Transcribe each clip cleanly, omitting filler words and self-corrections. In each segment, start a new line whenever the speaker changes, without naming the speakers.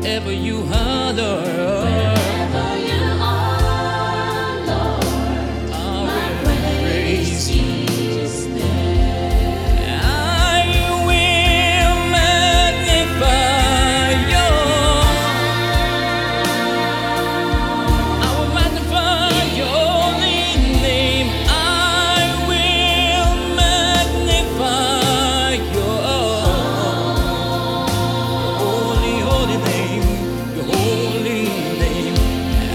Wherever you are, Lord, I will praise you. I will magnify your holy name. I will magnify your holy name. Your holy name. I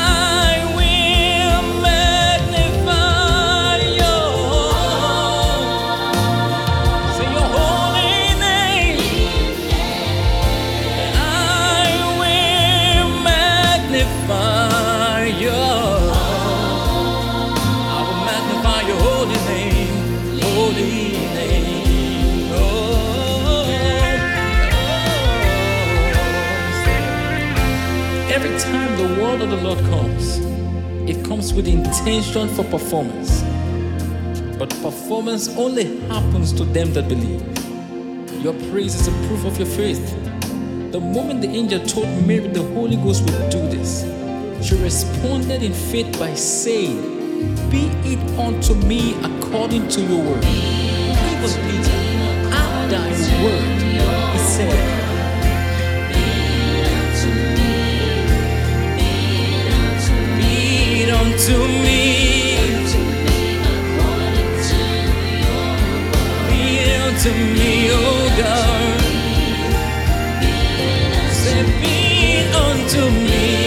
will magnify your say your holy name. I will magnify your holy name. Holy name. Oh. Every time the word of the Lord comes, it comes with intention for performance. But performance only happens to them that believe. Your praise is a proof of your faith. The moment the angel told Mary the Holy Ghost would do this, she responded in faith by saying, "Be it unto me according to your word." It was Peter. At thy word, he said, "Be it unto me, be it unto me, oh God." Say, "Be it unto me."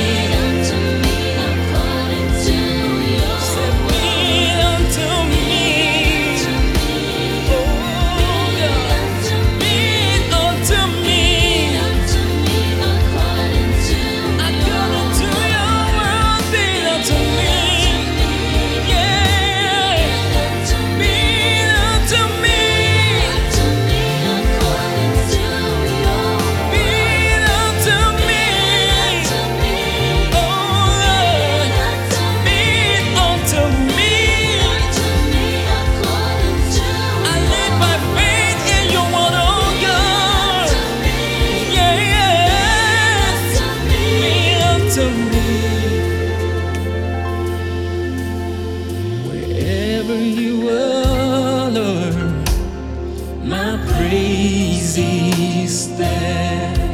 Wherever you are, Lord, my praise is there.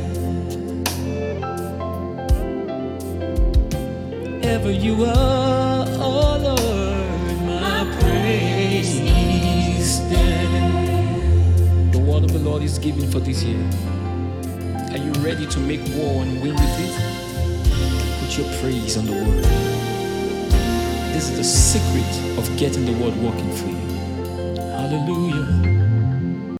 Wherever you are, oh Lord, my praise is there. The word of the Lord is given for this year. Are you ready to make war and win with it? Put your praise on the word. This is the secret of getting the word working for you. Hallelujah.